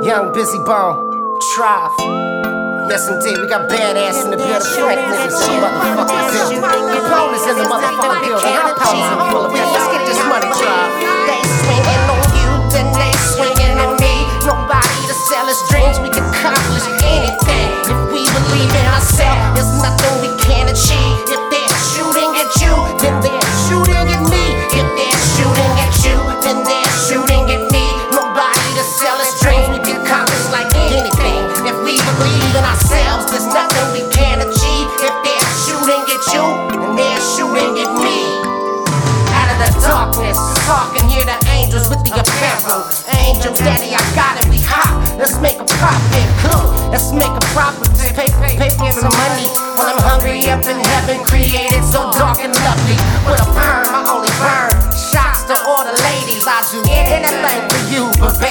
Young Busy Bone, Tribe. Yes indeed, we got badass in the building, Frank niggas in the motherfucking building. Components in the motherfucking building, hot powers in the full of it. Let's get this money, Tribe. They swinging on you, then they swinging on me. Nobody to sell us dreams, we can accomplish anything. If we believe in ourselves, there's nothing we can't achieve. If they're shooting at you, then they're shooting at me. If they're shooting at you, then they're shooting at me. Nobody to sell us dreams, we can accomplish like anything. If we believe in ourselves, there's nothing we can't achieve. If they're shooting at you, then they're shooting at me. Out of the darkness, talk and hear the angels with the apparel. Angels, daddy,